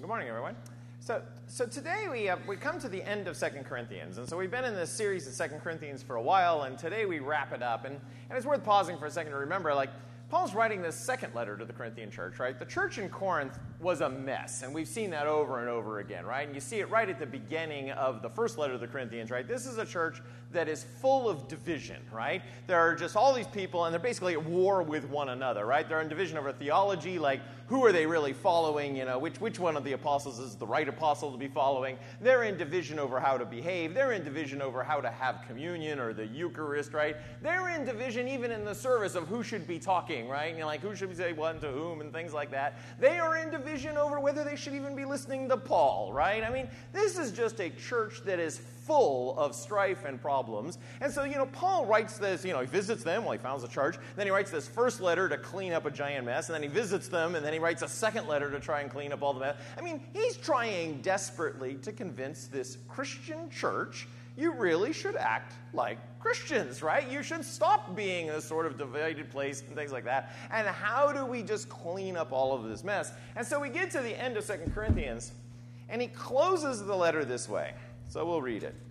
Good morning, everyone. So today we come to the end of 2 Corinthians, and so we've been in this series of 2 Corinthians for a while, and today we wrap it up, and it's worth pausing for a second to remember, Paul's writing this second letter to the Corinthian church, right? The church in Corinth was a mess, and we've seen that over and over again, right? And you see it right at the beginning of the first letter to the Corinthians, right? This is a church that is full of division, right? There are just all these people, and they're basically at war with one another, right? They're in division over theology, like who are they really following? You know, which one of the apostles is the right apostle to be following? They're in division over how to behave. They're in division over how to have communion or the Eucharist, right? They're in division even in the service of who should be talking, right? You know, like who should we say what to whom and things like that. They are in division over whether they should even be listening to Paul, right? I mean, this is just a church that is full of strife and problems. And so, Paul writes this, he visits them, he founds the church. Then he writes this first letter to clean up a giant mess. And then he visits them, and then he writes a second letter to try and clean up all the mess. I mean, he's trying desperately to convince this Christian church, you really should act like Christians, right? You should stop being a sort of divided place and things like that. And how do we just clean up all of this mess? And so we get to the end of 2 Corinthians, and he closes the letter this way. So we'll read it.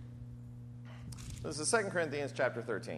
This is 2 Corinthians chapter 13.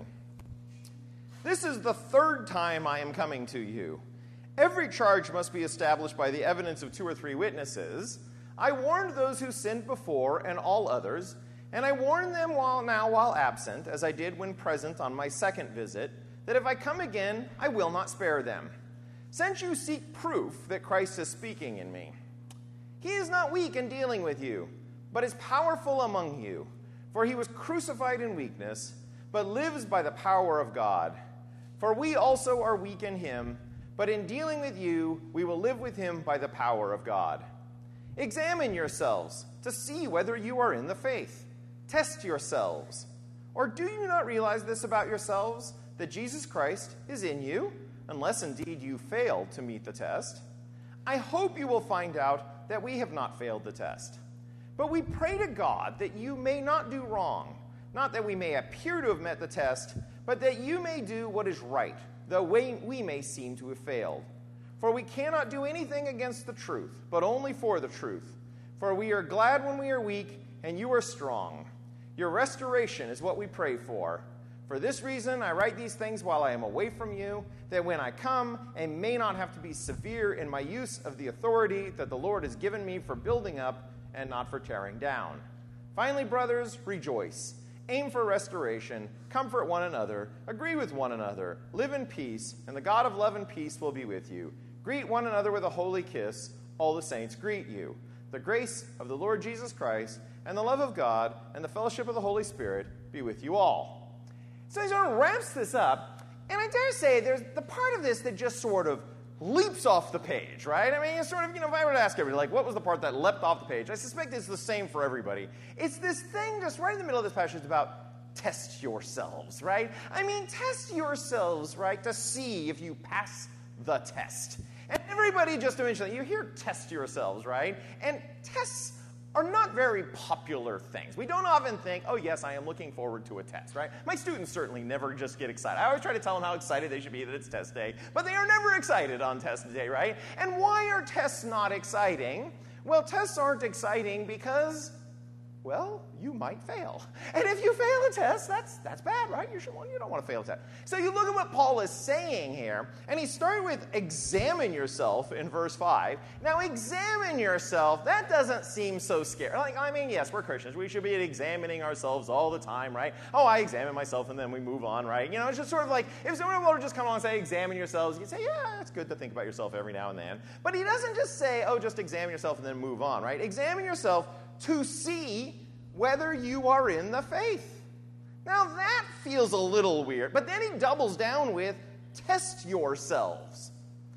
This is the third time I am coming to you. Every charge must be established by the evidence of 2 or 3 witnesses. I warned those who sinned before and all others, and I warn them while absent, as I did when present on my second visit, that if I come again, I will not spare them. Since you seek proof that Christ is speaking in me. He is not weak in dealing with you, but is powerful among you. For he was crucified in weakness, but lives by the power of God. For we also are weak in him, but in dealing with you, we will live with him by the power of God. Examine yourselves to see whether you are in the faith. Test yourselves. Or do you not realize this about yourselves, that Jesus Christ is in you, unless indeed you failed to meet the test? I hope you will find out that we have not failed the test. But we pray to God that you may not do wrong, not that we may appear to have met the test, but that you may do what is right, though we may seem to have failed. For we cannot do anything against the truth, but only for the truth. For we are glad when we are weak, and you are strong. Your restoration is what we pray for. For this reason, I write these things while I am away from you, that when I come, I may not have to be severe in my use of the authority that the Lord has given me for building up and not for tearing down. Finally, brothers, rejoice. Aim for restoration. Comfort one another. Agree with one another. Live in peace, and the God of love and peace will be with you. Greet one another with a holy kiss. All the saints greet you. The grace of the Lord Jesus Christ and the love of God and the fellowship of the Holy Spirit be with you all. So he sort of wraps this up, and I dare say there's the part of this that just sort of leaps off the page, right? I mean, it's sort of, if I were to ask everybody, what was the part that leapt off the page? I suspect it's the same for everybody. It's this thing just right in the middle of this passage about test yourselves, right? I mean, test yourselves, right, to see if you pass the test. And everybody just eventually, you hear test yourselves, right? And tests are not very popular things. We don't often think, oh, yes, I am looking forward to a test, right? My students certainly never just get excited. I always try to tell them how excited they should be that it's test day, but they are never excited on test day, right? And why are tests not exciting? Well, tests aren't exciting because, well, you might fail. And if you fail a test, that's bad, right? You don't want to fail a test. So you look at what Paul is saying here, and he started with examine yourself in verse 5. Now, examine yourself, that doesn't seem so scary. Yes, we're Christians. We should be examining ourselves all the time, right? Oh, I examine myself, and then we move on, right? It's just sort of like, if someone were to just come along and say, examine yourselves, you'd say, yeah, it's good to think about yourself every now and then. But he doesn't just say, oh, just examine yourself and then move on, right? Examine yourself to see whether you are in the faith. Now that feels a little weird, but then he doubles down with test yourselves.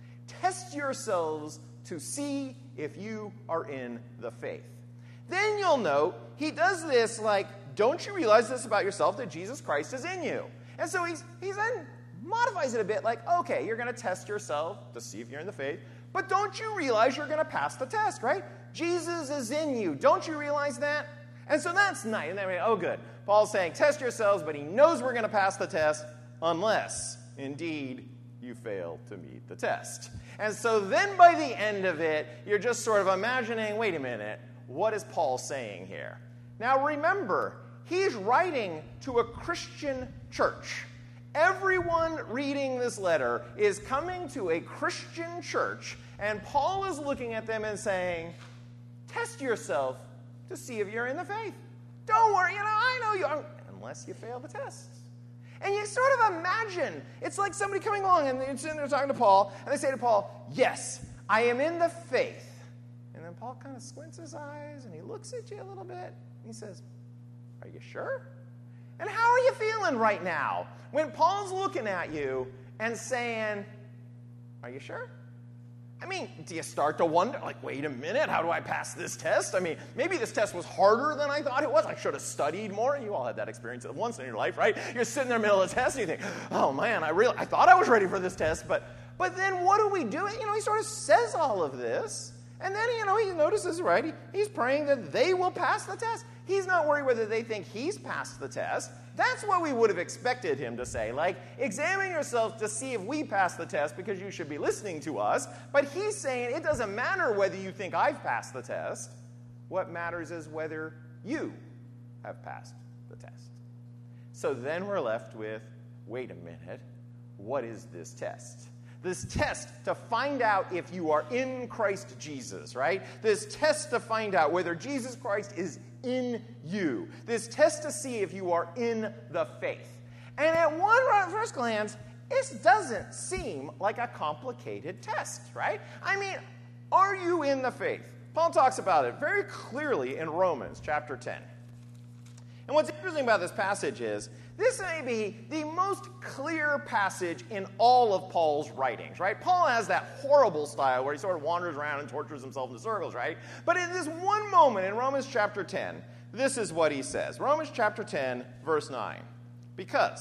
Test yourselves to see if you are in the faith. Then you'll note he does this don't you realize this about yourself, that Jesus Christ is in you? And so he then modifies it a bit okay, you're going to test yourself to see if you're in the faith, but don't you realize you're going to pass the test, right? Jesus is in you. Don't you realize that? And so that's nice. And then we good. Paul's saying, test yourselves, but he knows we're going to pass the test unless, indeed, you fail to meet the test. And so then by the end of it, you're just sort of imagining, wait a minute, what is Paul saying here? Now remember, he's writing to a Christian church. Everyone reading this letter is coming to a Christian church, and Paul is looking at them and saying, test yourself to see if you're in the faith. Don't worry, I know you are, unless you fail the test. And you sort of imagine, it's like somebody coming along and they're sitting there talking to Paul, and they say to Paul, yes, I am in the faith. And then Paul kind of squints his eyes, and he looks at you a little bit, and he says, are you sure? And how are you feeling right now when Paul's looking at you and saying, are you sure? I mean, do you start to wonder, like, wait a minute, how do I pass this test? I mean, maybe this test was harder than I thought it was. I should have studied more. You all had that experience once in your life, right? You're sitting there in the middle of the test and you think, oh man, I thought I was ready for this test, but then what do we do? He sort of says all of this, and then, he notices, right, he's praying that they will pass the test. He's not worried whether they think he's passed the test. That's what we would have expected him to say. Like, examine yourself to see if we passed the test because you should be listening to us. But he's saying it doesn't matter whether you think I've passed the test. What matters is whether you have passed the test. So then we're left with, wait a minute, what is this test? This test to find out if you are in Christ Jesus, right? This test to find out whether Jesus Christ is in you. This test to see if you are in the faith. And at first glance, this doesn't seem like a complicated test, right? I mean, are you in the faith? Paul talks about it very clearly in Romans chapter 10. And what's interesting about this passage is, this may be the most clear passage in all of Paul's writings, right? Paul has that horrible style where he sort of wanders around and tortures himself in circles, right? But in this one moment in Romans chapter 10, this is what he says. Romans chapter 10, verse 9. Because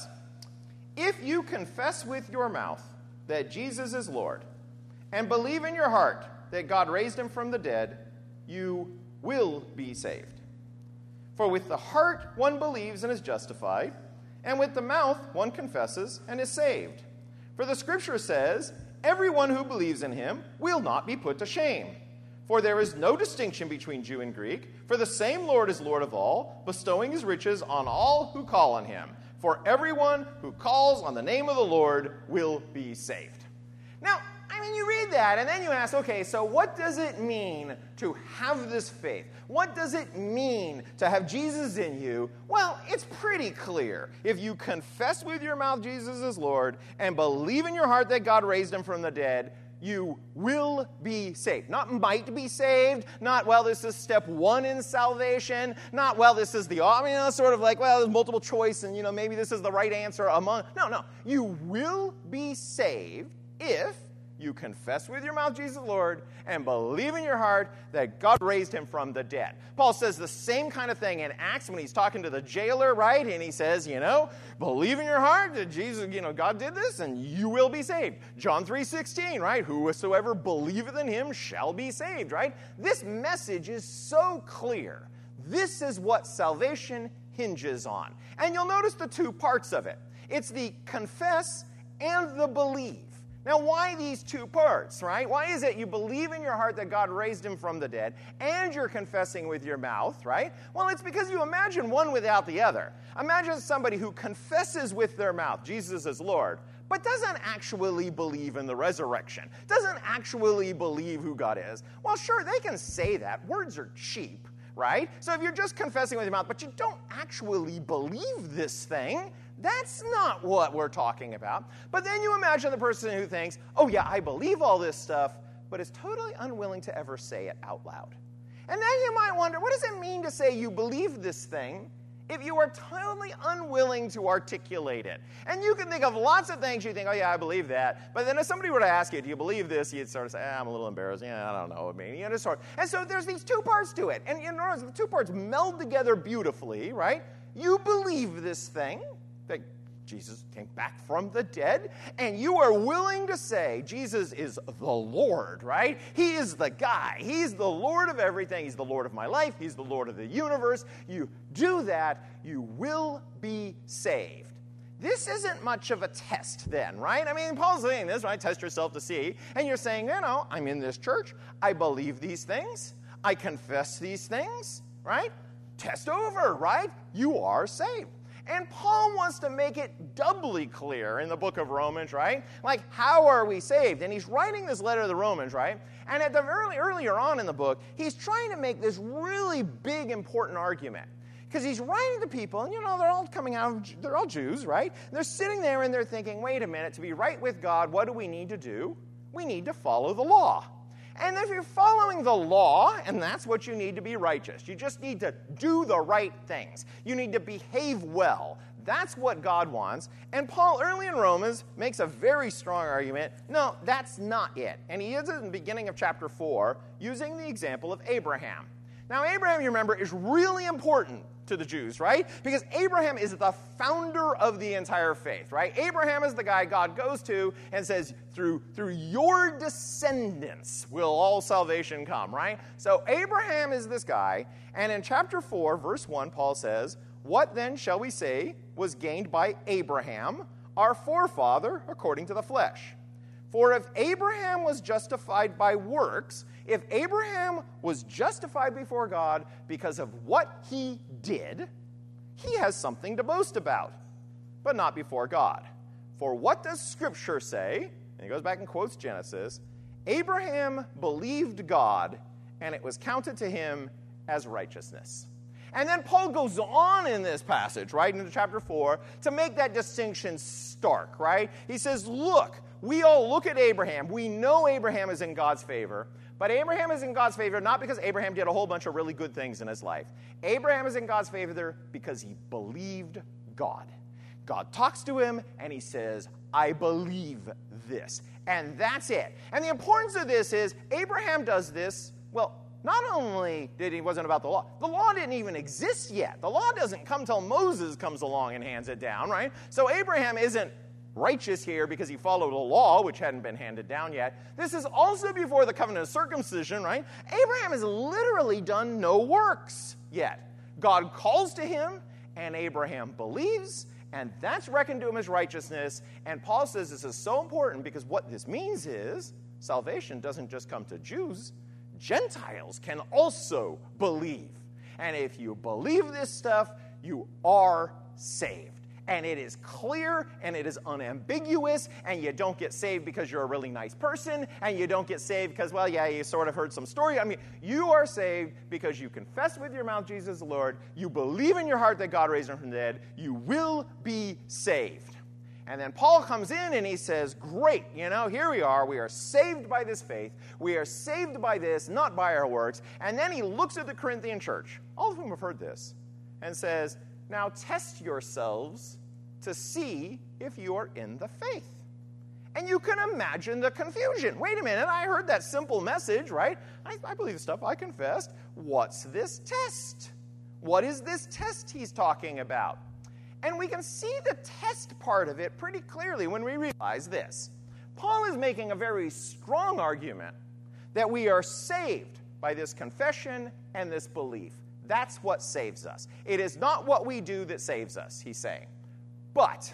if you confess with your mouth that Jesus is Lord and believe in your heart that God raised him from the dead, you will be saved. For with the heart one believes and is justified, and with the mouth one confesses and is saved. For the Scripture says, everyone who believes in him will not be put to shame. For there is no distinction between Jew and Greek, for the same Lord is Lord of all, bestowing his riches on all who call on him. For everyone who calls on the name of the Lord will be saved. Now, I mean, you read that, and then you ask, okay, so what does it mean to have this faith? What does it mean to have Jesus in you? Well, it's pretty clear. If you confess with your mouth Jesus is Lord and believe in your heart that God raised him from the dead, you will be saved. Not might be saved, not, well, this is step one in salvation, not, well, this is sort of like, well, there's multiple choice, and, maybe this is the right answer among. No. You will be saved if you confess with your mouth Jesus Lord and believe in your heart that God raised him from the dead. Paul says the same kind of thing in Acts when he's talking to the jailer, right? And he says, believe in your heart that Jesus, God did this and you will be saved. John 3:16, right? Whosoever believeth in him shall be saved, right? This message is so clear. This is what salvation hinges on. And you'll notice the two parts of it. It's the confess and the believe. Now, why these two parts, right? Why is it you believe in your heart that God raised him from the dead and you're confessing with your mouth, right? Well, it's because you imagine one without the other. Imagine somebody who confesses with their mouth Jesus is Lord, but doesn't actually believe in the resurrection, doesn't actually believe who God is. Well, sure, they can say that. Words are cheap, right? So if you're just confessing with your mouth, but you don't actually believe this thing, that's not what we're talking about. But then you imagine the person who thinks, oh yeah, I believe all this stuff, but is totally unwilling to ever say it out loud. And then you might wonder, what does it mean to say you believe this thing if you are totally unwilling to articulate it? And you can think of lots of things you think, oh yeah, I believe that. But then if somebody were to ask you, do you believe this? You'd sort of say, I'm a little embarrassed. Yeah, I don't know. And so there's these two parts to it. And notice the two parts meld together beautifully, right? You believe this thing, that Jesus came back from the dead, and you are willing to say Jesus is the Lord, right? He is the guy. He's the Lord of everything. He's the Lord of my life. He's the Lord of the universe. You do that, you will be saved. this isn't much of a test then, right? I mean, Paul's saying this, right? Test yourself to see. And you're saying, I'm in this church. I believe these things. I confess these things, right? Test over, right? You are saved. And Paul wants to make it doubly clear in the book of Romans, right? Like, how are we saved? And he's writing this letter to the Romans, right? And at the earlier on in the book, he's trying to make this really big, important argument. Because he's writing to people, and they're all coming out, they're all Jews, right? And they're sitting there and they're thinking, wait a minute, to be right with God, what do we need to do? We need to follow the law. And if you're following the law, and that's what you need to be righteous, you just need to do the right things. You need to behave well. That's what God wants. And Paul, early in Romans, makes a very strong argument. No, that's not it. And he is in the beginning of chapter 4, using the example of Abraham. Now, Abraham, you remember, is really important to the Jews, right? Because Abraham is the founder of the entire faith, right? Abraham is the guy God goes to and says, through your descendants will all salvation come, right? So Abraham is this guy, and in chapter 4, verse 1, Paul says, what then shall we say was gained by Abraham, our forefather, according to the flesh? For if Abraham was justified by works, if Abraham was justified before God because of what he did, he has something to boast about, but not before God. For what does Scripture say? And he goes back and quotes Genesis. Abraham believed God, and it was counted to him as righteousness. And then Paul goes on in this passage, right, into chapter 4, to make that distinction stark, right? He says, look, we all look at Abraham. We know Abraham is in God's favor. But Abraham is in God's favor not because Abraham did a whole bunch of really good things in his life. Abraham is in God's favor because he believed God. God talks to him and he says, I believe this. And that's it. And the importance of this is Abraham does this, well, not only wasn't about the law didn't even exist yet. The law doesn't come till Moses comes along and hands it down, right? So Abraham isn't righteous here because he followed a law which hadn't been handed down yet. This is also before the covenant of circumcision, right? Abraham has literally done no works yet. God calls to him, and Abraham believes, and that's reckoned to him as righteousness. And Paul says this is so important because what this means is salvation doesn't just come to Jews. Gentiles can also believe. And if you believe this stuff, you are saved. And it is clear, and it is unambiguous, and you don't get saved because you're a really nice person, and you don't get saved because, well, yeah, you sort of heard some story. I mean, you are saved because you confess with your mouth Jesus is the Lord, you believe in your heart that God raised him from the dead, you will be saved. And then Paul comes in and he says, great, here we are saved by this faith, we are saved by this, not by our works. And then he looks at the Corinthian church, all of whom have heard this, and says, now test yourselves to see if you are in the faith. And you can imagine the confusion. Wait a minute, I heard that simple message, right? I believe the stuff I confessed. What's this test? What is this test he's talking about? And we can see the test part of it pretty clearly when we realize this. Paul is making a very strong argument that we are saved by this confession and this belief. That's what saves us. It is not what we do that saves us, he's saying. But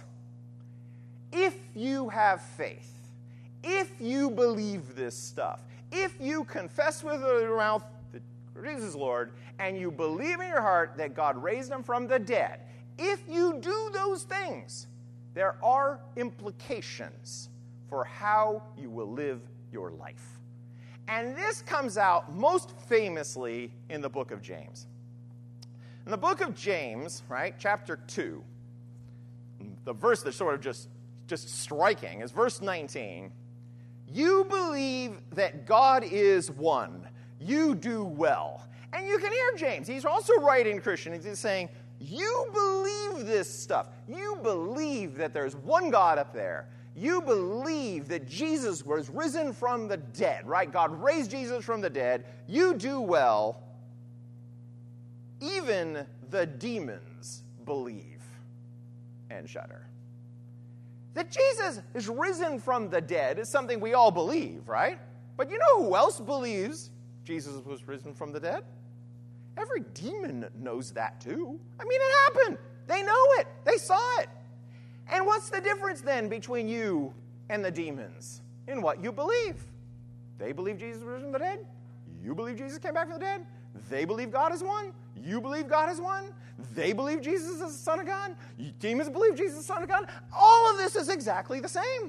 if you have faith, if you believe this stuff, if you confess with your mouth that Jesus is Lord, and you believe in your heart that God raised him from the dead, if you do those things, there are implications for how you will live your life. And this comes out most famously in the book of James. In the book of James, right, chapter 2, the verse that's sort of just striking is verse 19. You believe that God is one. You do well. And you can hear James. He's also writing Christian. He's saying, you believe this stuff. You believe that there's one God up there. You believe that Jesus was risen from the dead, right? God raised Jesus from the dead. You do well. Even the demons believe and shudder. That Jesus is risen from the dead is something we all believe, right? But you know who else believes Jesus was risen from the dead? Every demon knows that too. I mean, it happened. They know it. They saw it. And what's the difference then between you and the demons? In what you believe. They believe Jesus was from the dead. You believe Jesus came back from the dead. They believe God is one. You believe God is one. They believe Jesus is the Son of God. Demons believe Jesus is the Son of God. All of this is exactly the same.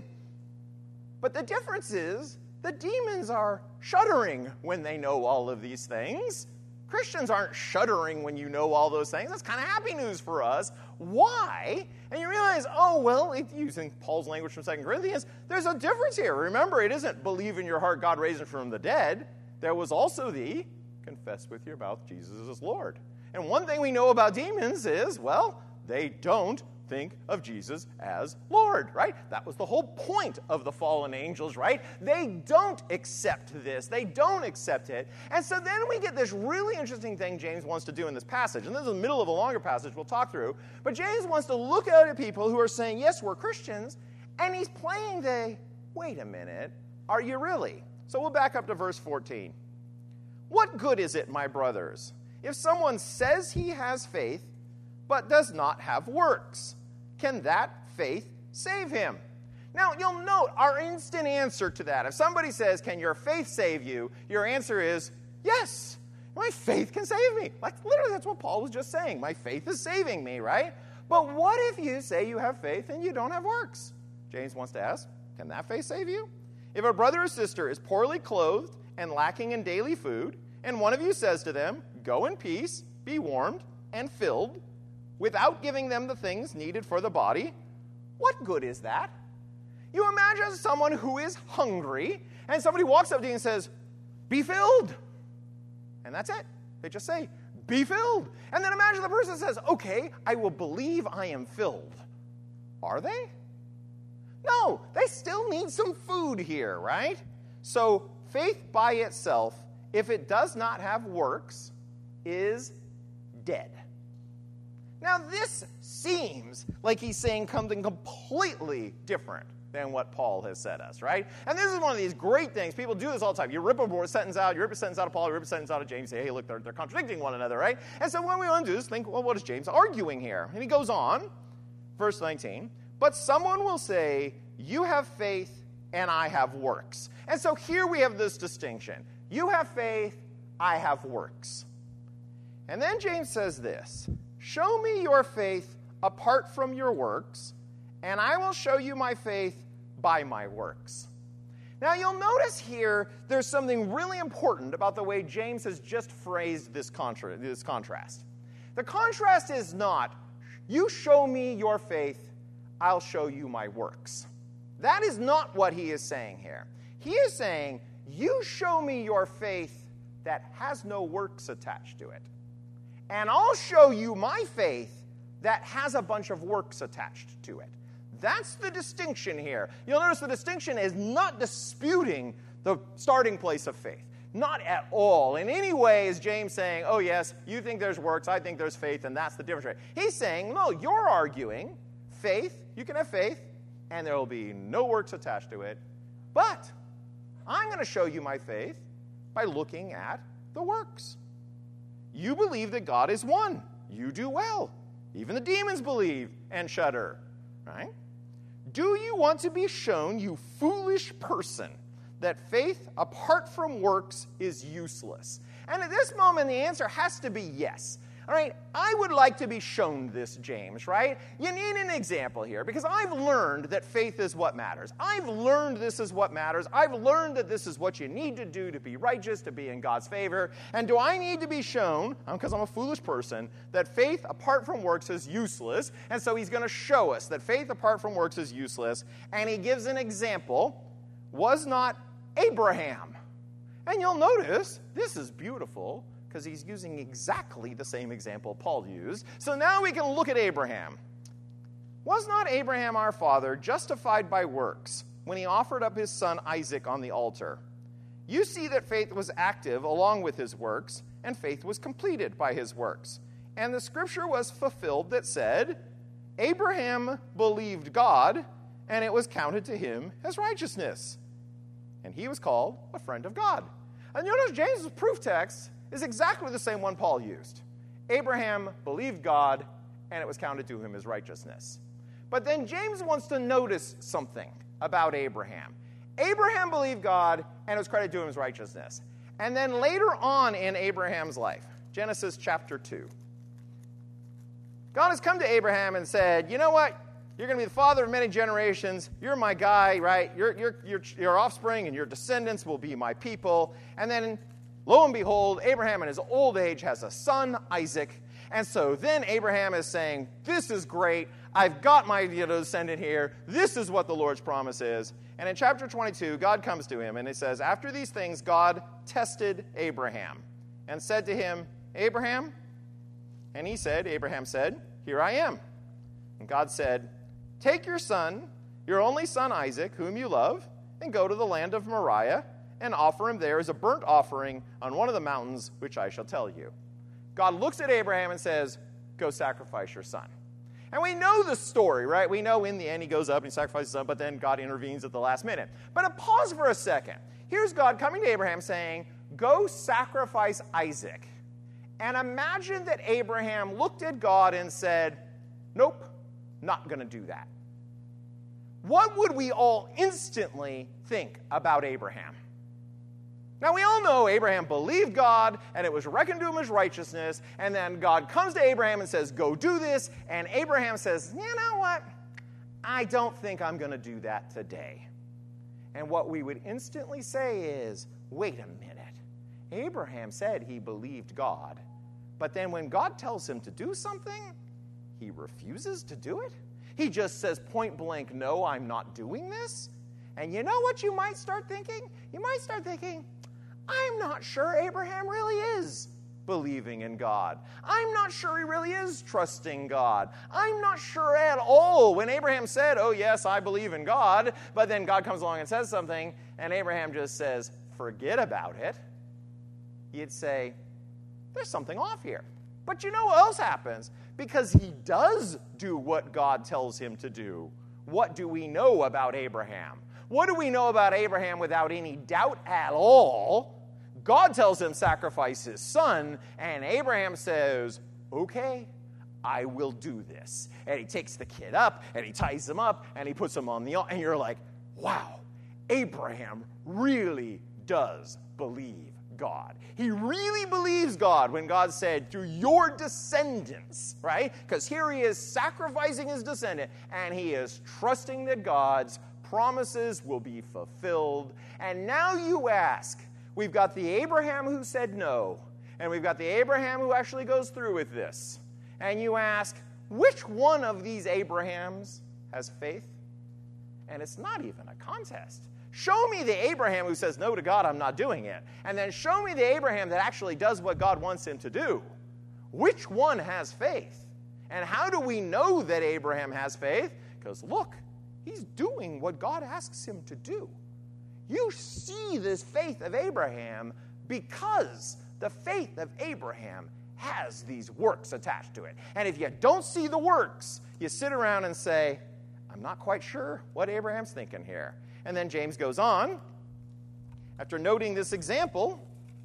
But the difference is the demons are shuddering when they know all of these things. Christians aren't shuddering when you know all those things. That's kind of happy news for us. Why? And you realize, using Paul's language from 2 Corinthians, there's a difference here. Remember, it isn't believe in your heart God raised him from the dead. There was also the confess with your mouth Jesus is Lord. And one thing we know about demons is, they don't think of Jesus as Lord, right? That was the whole point of the fallen angels, right? They don't accept this. They don't accept it. And so then we get this really interesting thing James wants to do in this passage. And this is the middle of a longer passage we'll talk through. But James wants to look out at people who are saying, yes, we're Christians. And he's playing wait a minute, are you really? So we'll back up to verse 14. What good is it, my brothers, if someone says he has faith, but does not have works? Can that faith save him? Now, you'll note our instant answer to that. If somebody says, can your faith save you? Your answer is, yes, my faith can save me. Literally, that's what Paul was just saying. My faith is saving me, right? But what if you say you have faith and you don't have works? James wants to ask, can that faith save you? If a brother or sister is poorly clothed and lacking in daily food, and one of you says to them, go in peace, be warmed and filled, without giving them the things needed for the body, what good is that? You imagine someone who is hungry, and somebody walks up to you and says, be filled. And that's it. They just say, be filled. And then imagine the person says, okay, I will believe I am filled. Are they? No, they still need some food here, right? So faith by itself, if it does not have works, is dead. Now, this seems like he's saying something completely different than what Paul has said us, right? And this is one of these great things. People do this all the time. You rip a sentence out, you rip a sentence out of Paul, you rip a sentence out of James, say, hey, look, they're contradicting one another, right? And so what we want to do is think, well, what is James arguing here? And he goes on, verse 19, but someone will say, you have faith and I have works. And so here we have this distinction. You have faith, I have works. And then James says this, show me your faith apart from your works, and I will show you my faith by my works. Now, you'll notice here there's something really important about the way James has just phrased this contrast. The contrast is not, you show me your faith, I'll show you my works. That is not what he is saying here. He is saying, you show me your faith that has no works attached to it. And I'll show you my faith that has a bunch of works attached to it. That's the distinction here. You'll notice the distinction is not disputing the starting place of faith. Not at all. In any way is James saying, oh yes, you think there's works, I think there's faith, and that's the difference. He's saying, no, you're arguing faith, you can have faith, and there will be no works attached to it. But I'm going to show you my faith by looking at the works. You believe that God is one. You do well. Even the demons believe and shudder. Right? Do you want to be shown, you foolish person, that faith apart from works is useless? And at this moment, the answer has to be yes. All right, I would like to be shown this, James, right? You need an example here, because I've learned that faith is what matters. I've learned this is what matters. I've learned that this is what you need to do to be righteous, to be in God's favor. And do I need to be shown, because I'm a foolish person, that faith apart from works is useless? And so he's going to show us that faith apart from works is useless. And he gives an example. Was not Abraham? And you'll notice, this is beautiful, because he's using exactly the same example Paul used. So now we can look at Abraham. Was not Abraham our father justified by works when he offered up his son Isaac on the altar? You see that faith was active along with his works, and faith was completed by his works. And the scripture was fulfilled that said, Abraham believed God, and it was counted to him as righteousness. And he was called a friend of God. And you notice James' proof text is exactly the same one Paul used. Abraham believed God, and it was counted to him as righteousness. But then James wants to notice something about Abraham. Abraham believed God, and it was credited to him as righteousness. And then later on in Abraham's life, Genesis chapter 2, God has come to Abraham and said, you know what? You're going to be the father of many generations. You're my guy, right? Your offspring and your descendants will be my people. And then, lo and behold, Abraham in his old age has a son, Isaac. And so then Abraham is saying, this is great. I've got my descendant here. This is what the Lord's promise is. And in chapter 22, God comes to him and it says, after these things, God tested Abraham and said to him, Abraham? And Abraham said, here I am. And God said, take your son, your only son Isaac, whom you love, and go to the land of Moriah and offer him there as a burnt offering on one of the mountains which I shall tell you. God looks at Abraham and says, go sacrifice your son. And we know the story, right? We know in the end he goes up and he sacrifices his son, but then God intervenes at the last minute. But pause for a second. Here's God coming to Abraham saying, go sacrifice Isaac. And imagine that Abraham looked at God and said, nope, not going to do that. What would we all instantly think about Abraham? Now, we all know Abraham believed God, and it was reckoned to him as righteousness, and then God comes to Abraham and says, go do this, and Abraham says, you know what? I don't think I'm going to do that today. And what we would instantly say is, wait a minute. Abraham said he believed God, but then when God tells him to do something, he refuses to do it? He just says point blank, no, I'm not doing this? And you know what you might start thinking? You might start thinking, I'm not sure Abraham really is believing in God. I'm not sure he really is trusting God. I'm not sure at all when Abraham said, oh yes, I believe in God, but then God comes along and says something, and Abraham just says, forget about it. You'd say, there's something off here. But you know what else happens? Because he does do what God tells him to do. What do we know about Abraham? What do we know about Abraham without any doubt at all? God tells him sacrifice his son, and Abraham says, okay, I will do this. And he takes the kid up, and he ties him up, and he puts him on the altar, and you're like, wow, Abraham really does believe God. He really believes God when God said, through your descendants, right? Because here he is sacrificing his descendant, and he is trusting that God's promises will be fulfilled. And now you ask, we've got the Abraham who said no, and we've got the Abraham who actually goes through with this. And you ask, which one of these Abrahams has faith? And it's not even a contest. Show me the Abraham who says no to God, I'm not doing it. And then show me the Abraham that actually does what God wants him to do. Which one has faith? And how do we know that Abraham has faith? Because look, he's doing what God asks him to do. You see this faith of Abraham because the faith of Abraham has these works attached to it. And if you don't see the works, you sit around and say, I'm not quite sure what Abraham's thinking here. And then James goes on, after noting this example,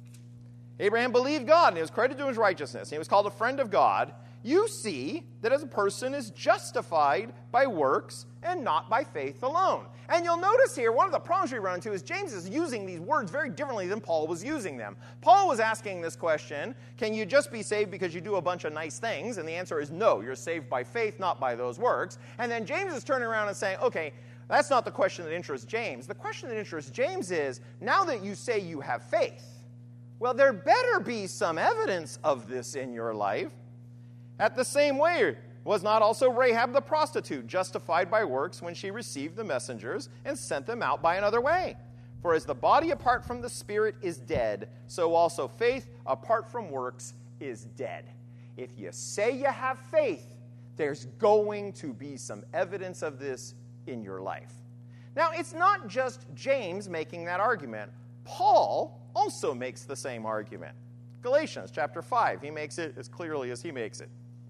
Abraham believed God, and he was credited to his righteousness, and he was called a friend of God. You see that as a person is justified by works and not by faith alone. And you'll notice here, one of the problems we run into is James is using these words very differently than Paul was using them. Paul was asking this question, can you just be saved because you do a bunch of nice things? And the answer is no, you're saved by faith, not by those works. And then James is turning around and saying, okay, that's not the question that interests James. The question that interests James is, now that you say you have faith, well, there better be some evidence of this in your life. At the same way, was not also Rahab the prostitute justified by works when she received the messengers and sent them out by another way? For as the body apart from the spirit is dead, so also faith apart from works is dead. If you say you have faith, there's going to be some evidence of this in your life. Now, it's not just James making that argument. Paul also makes the same argument. Galatians chapter 5, he makes it as clearly as he makes it.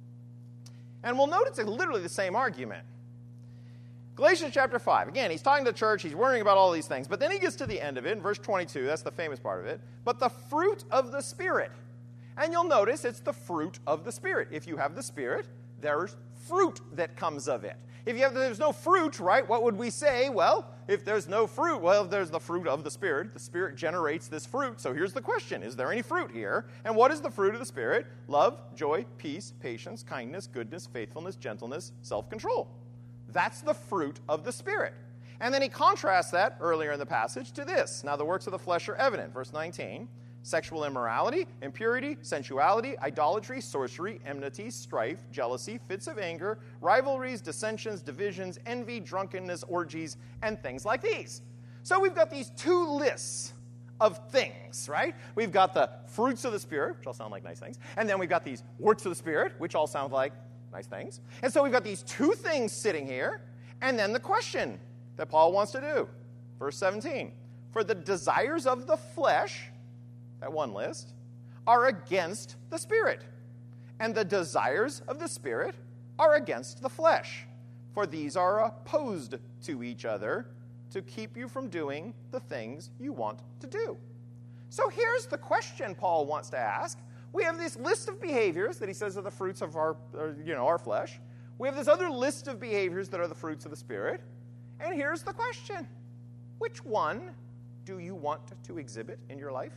And we'll note it's literally the same argument. Galatians chapter 5, again, he's talking to the church, he's worrying about all these things, but then he gets to the end of it, in verse 22, that's the famous part of it, but the fruit of the Spirit. And you'll notice it's the fruit of the Spirit. If you have the Spirit, there's fruit that comes of it. If there's no fruit, right, what would we say? Well, if there's no fruit, well, there's the fruit of the Spirit. The Spirit generates this fruit. So here's the question. Is there any fruit here? And what is the fruit of the Spirit? Love, joy, peace, patience, kindness, goodness, faithfulness, gentleness, self-control. That's the fruit of the Spirit. And then he contrasts that earlier in the passage to this. Now the works of the flesh are evident. Verse 19. Sexual immorality, impurity, sensuality, idolatry, sorcery, enmity, strife, jealousy, fits of anger, rivalries, dissensions, divisions, envy, drunkenness, orgies, and things like these. So we've got these two lists of things, right? We've got the fruits of the Spirit, which all sound like nice things, and then we've got these works of the Spirit, which all sound like nice things. And so we've got these two things sitting here, and then the question that Paul wants to do. Verse 17. For the desires of the flesh, that one list, are against the Spirit, and the desires of the Spirit are against the flesh, for these are opposed to each other to keep you from doing the things you want to do. So here's the question Paul wants to ask. We have this list of behaviors that he says are the fruits of our flesh. We have this other list of behaviors that are the fruits of the Spirit. And here's the question. Which one do you want to exhibit in your life?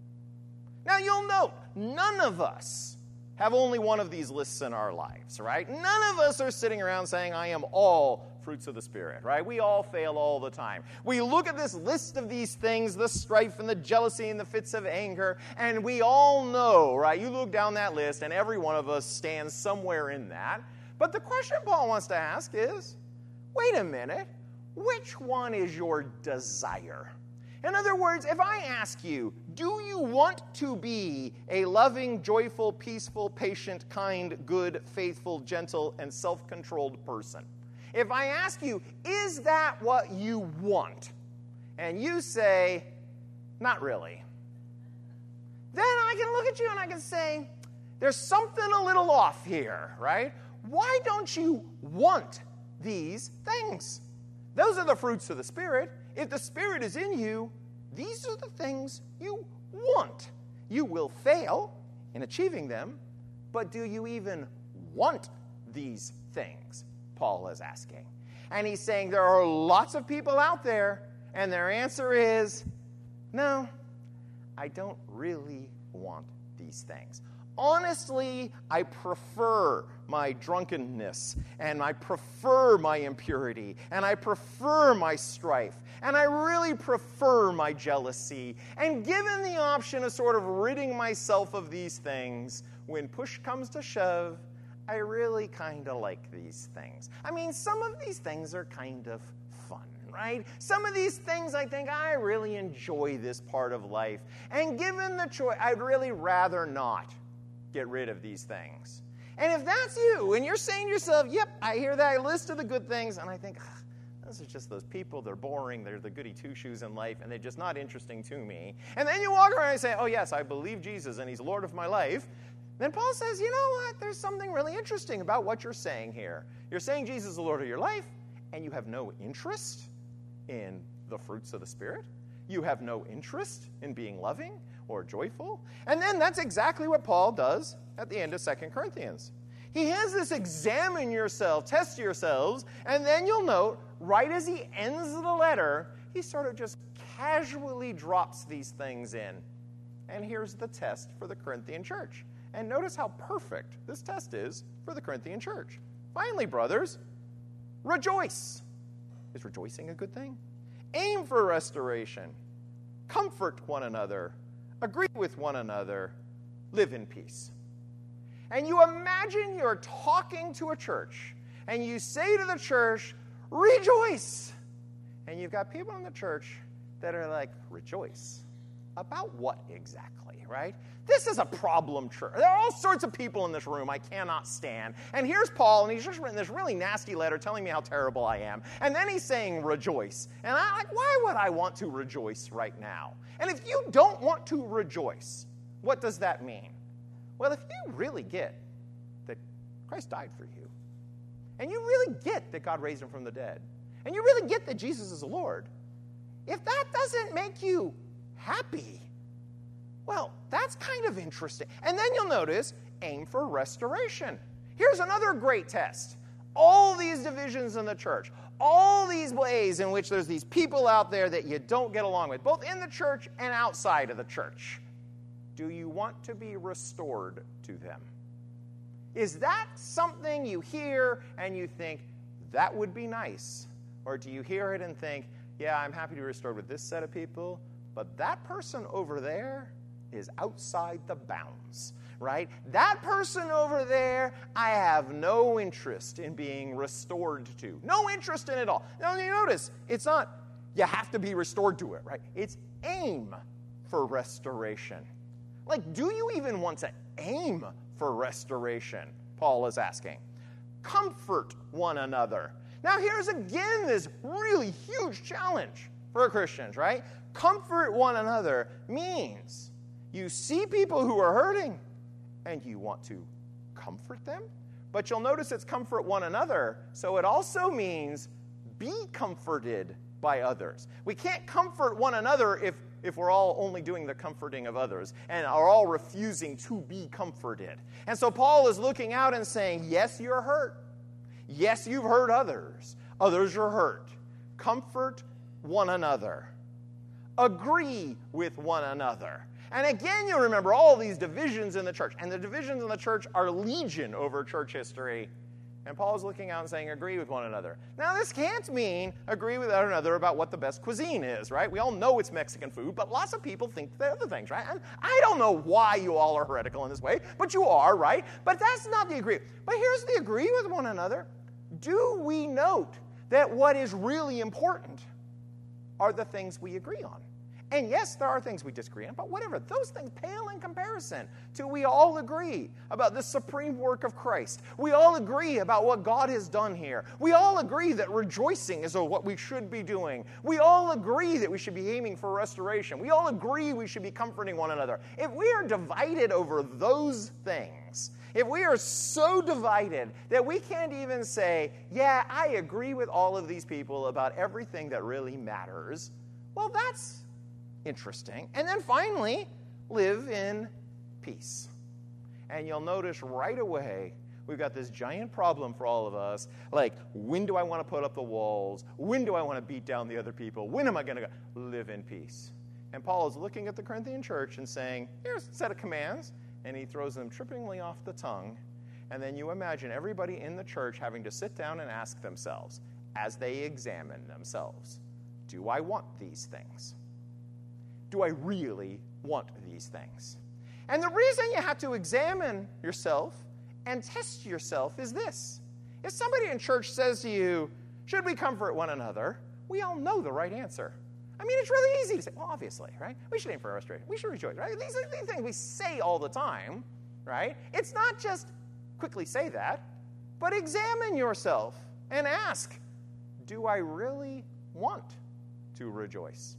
Now, you'll note, none of us have only one of these lists in our lives, right? None of us are sitting around saying, I am all fruits of the Spirit, right? We all fail all the time. We look at this list of these things, the strife and the jealousy and the fits of anger, and we all know, right? You look down that list, and every one of us stands somewhere in that. But the question Paul wants to ask is, wait a minute, which one is your desire? In other words, if I ask you, do you want to be a loving, joyful, peaceful, patient, kind, good, faithful, gentle, and self-controlled person? If I ask you, is that what you want? And you say, not really. Then I can look at you and I can say, there's something a little off here, right? Why don't you want these things? Those are the fruits of the Spirit. If the Spirit is in you, these are the things you want. You will fail in achieving them, but do you even want these things? Paul is asking. And he's saying there are lots of people out there, and their answer is, no, I don't really want these things. Honestly, I prefer my drunkenness, and I prefer my impurity, and I prefer my strife, and I really prefer my jealousy. And given the option of sort of ridding myself of these things, when push comes to shove, I really kind of like these things. I mean, some of these things are kind of fun, right? Some of these things I think I really enjoy this part of life. And given the choice, I'd really rather not get rid of these things. And if that's you, and you're saying to yourself, yep, I hear that list of the good things, and I think, those are just those people, they're boring, they're the goody two-shoes in life, and they're just not interesting to me. And then you walk around and say, oh yes, I believe Jesus, and he's Lord of my life. Then Paul says, you know what, there's something really interesting about what you're saying here. You're saying Jesus is the Lord of your life, and you have no interest in the fruits of the Spirit. You have no interest in being loving or joyful. And then that's exactly what Paul does at the end of 2 Corinthians. He has this examine yourself, test yourselves, and then you'll note, right as he ends the letter, he sort of just casually drops these things in. And here's the test for the Corinthian church. And notice how perfect this test is for the Corinthian church. Finally, brothers, rejoice. Is rejoicing a good thing? Aim for restoration. Comfort one another. Agree with one another. Live in peace. And you imagine you're talking to a church, and you say to the church, rejoice. And you've got people in the church that are like, rejoice. About what exactly, right? This is a problem church. There are all sorts of people in this room I cannot stand. And here's Paul, and he's just written this really nasty letter telling me how terrible I am. And then he's saying rejoice. And I'm like, why would I want to rejoice right now? And if you don't want to rejoice, what does that mean? Well, if you really get that Christ died for you, and you really get that God raised him from the dead, and you really get that Jesus is the Lord, if that doesn't make you happy, well, that's kind of interesting. And then you'll notice, aim for restoration. Here's another great test. all these divisions in the church, all these ways in which there's these people out there that you don't get along with, both in the church and outside of the church. Do you want to be restored to them? Is that something you hear and you think, that would be nice? Or do you hear it and think, yeah, I'm happy to be restored with this set of people, but that person over there is outside the bounds, right? That person over there, I have no interest in being restored to. No interest in it all. Now, you notice, it's not, you have to be restored to it, right? It's aim for restoration. Like, do you even want to aim for restoration? Paul is asking. Comfort one another. Now, here's again this really huge challenge for Christians, right? Comfort one another means you see people who are hurting and you want to comfort them. But you'll notice it's comfort one another, so it also means be comforted by others. We can't comfort one another if we're all only doing the comforting of others and are all refusing to be comforted. And so Paul is looking out and saying, yes, you're hurt. Yes, you've hurt others. Others are hurt. Comfort one another. Agree with one another. And again, you'll remember all these divisions in the church. And the divisions in the church are legion over church history. And Paul is looking out and saying, agree with one another. Now, this can't mean agree with one another about what the best cuisine is, right? We all know it's Mexican food, but lots of people think the other things, right? And I don't know why you all are heretical in this way, but you are, right? But that's not the agree. But here's the agree with one another. Do we note that what is really important are the things we agree on? And yes, there are things we disagree on, but whatever. Those things pale in comparison to we all agree about the supreme work of Christ. We all agree about what God has done here. We all agree that rejoicing is what we should be doing. We all agree that we should be aiming for restoration. We all agree we should be comforting one another. If we are divided over those things, if we are so divided that we can't even say, yeah, I agree with all of these people about everything that really matters, well, that's interesting. And then finally, live in peace. And you'll notice right away, we've got this giant problem for all of us. Like, when do I want to put up the walls? When do I want to beat down the other people? When am I going to live in peace? And Paul is looking at the Corinthian church and saying, here's a set of commands. And he throws them trippingly off the tongue. And then you imagine everybody in the church having to sit down and ask themselves, as they examine themselves, do I want these things? Do I really want these things? And the reason you have to examine yourself and test yourself is this. If somebody in church says to you, should we comfort one another? We all know the right answer. I mean, it's really easy to say, well, obviously, right? We should aim for restoration. We should rejoice, right? These are the things we say all the time, right? It's not just quickly say that, but examine yourself and ask, do I really want to rejoice?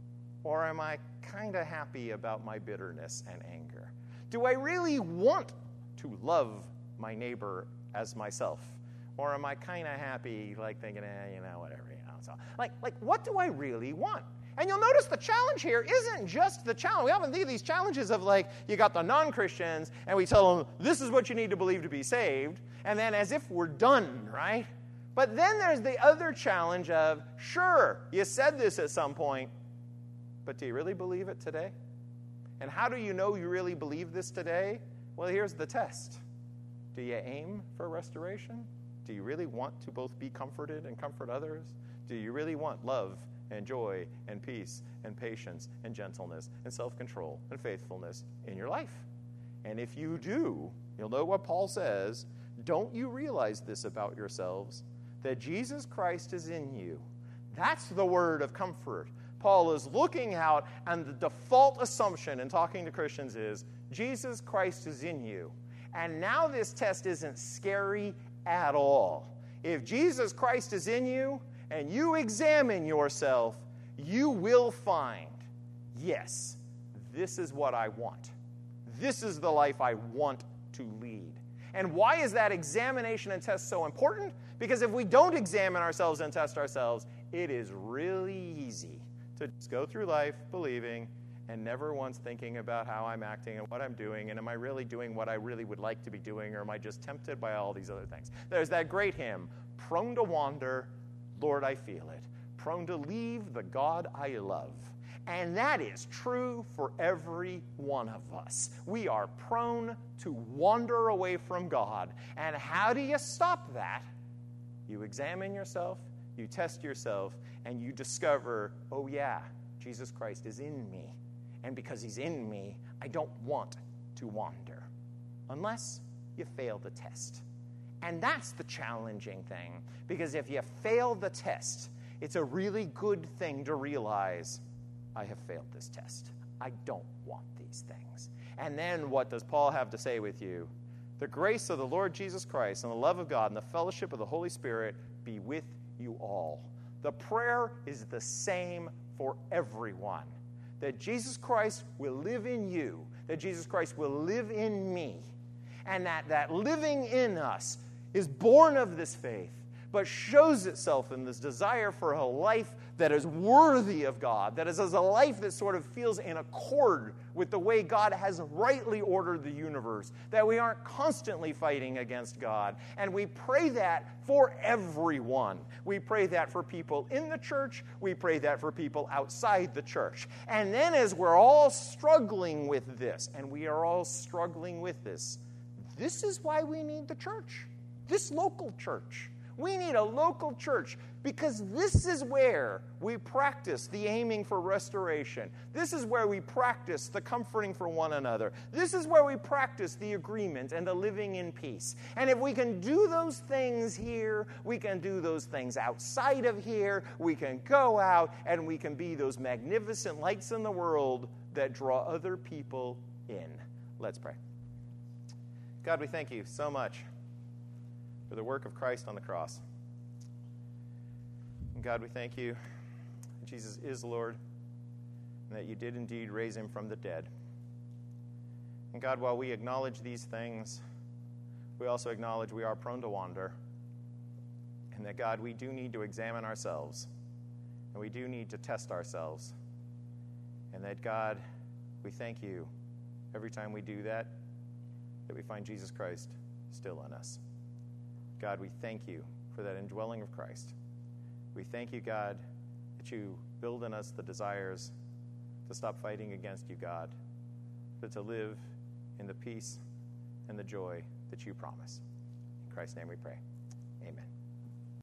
Or am I kind of happy about my bitterness and anger? Do I really want to love my neighbor as myself? Or am I kind of happy, like thinking, whatever, So, like, what do I really want? And you'll notice the challenge here isn't just the challenge. We often see these challenges of, like, you got the non-Christians, and we tell them, this is what you need to believe to be saved, and then as if we're done, right? But then there's the other challenge of, sure, you said this at some point, but do you really believe it today? And how do you know you really believe this today? Well, here's the test. Do you aim for restoration? Do you really want to both be comforted and comfort others? Do you really want love and joy and peace and patience and gentleness and self-control and faithfulness in your life? And if you do, you'll know what Paul says. Don't you realize this about yourselves, that Jesus Christ is in you? That's the word of comfort. Paul is looking out, and the default assumption in talking to Christians is, Jesus Christ is in you. And now this test isn't scary at all. If Jesus Christ is in you, and you examine yourself, you will find, yes, this is what I want. This is the life I want to lead. And why is that examination and test so important? Because if we don't examine ourselves and test ourselves, it is really easy to just go through life believing and never once thinking about how I'm acting and what I'm doing, and am I really doing what I really would like to be doing, or am I just tempted by all these other things? There's that great hymn, prone to wander, Lord, I feel it, prone to leave the God I love. And that is true for every one of us. We are prone to wander away from God. And how do you stop that? You examine yourself, you test yourself, and you discover, oh yeah, Jesus Christ is in me. And because he's in me, I don't want to wander. Unless you fail the test. And that's the challenging thing. Because if you fail the test, it's a really good thing to realize, I have failed this test. I don't want these things. And then what does Paul have to say with you? The grace of the Lord Jesus Christ and the love of God and the fellowship of the Holy Spirit be with you all. The prayer is the same for everyone. That Jesus Christ will live in you. That Jesus Christ will live in me. And that living in us is born of this faith, but shows itself in this desire for a life that is worthy of God, that is a life that sort of feels in accord with the way God has rightly ordered the universe, that we aren't constantly fighting against God. And we pray that for everyone. We pray that for people in the church. We pray that for people outside the church. And then as we're all struggling with this, and we are all struggling with this is why we need the church, this local church. We need a local church because this is where we practice the aiming for restoration. This is where we practice the comforting for one another. This is where we practice the agreement and the living in peace. And if we can do those things here, we can do those things outside of here. We can go out and we can be those magnificent lights in the world that draw other people in. Let's pray. God, we thank you so much for the work of Christ on the cross. And God, we thank you that Jesus is Lord and that you did indeed raise him from the dead. And God, while we acknowledge these things, we also acknowledge we are prone to wander, and that, God, we do need to examine ourselves, and we do need to test ourselves, and that, God, we thank you every time we do that we find Jesus Christ still in us. God, we thank you for that indwelling of Christ. We thank you, God, that you build in us the desires to stop fighting against you, God, but to live in the peace and the joy that you promise. In Christ's name we pray. Amen.